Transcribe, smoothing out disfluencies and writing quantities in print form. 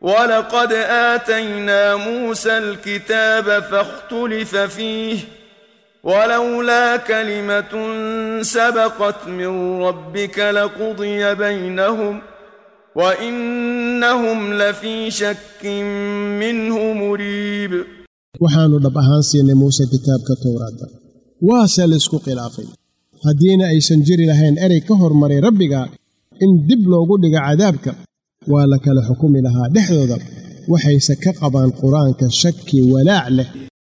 ولقد آتينا موسى الكتاب فاختلف فيه ولولا كلمة سبقت من ربك لقضي بينهم وإنهم لفي شك منه مريب waxaanu dhab ahaan siinay Muuse kitaabka Tawraadda waase la isku khilaafay hadiina aysan jiri lahayn erey ka hormaray Rabbiga in dib loogu dhigo cadaabka waa la kala xukumi lahaa dhexdooda waxayse ka qabaan quraanka shaki walaac leh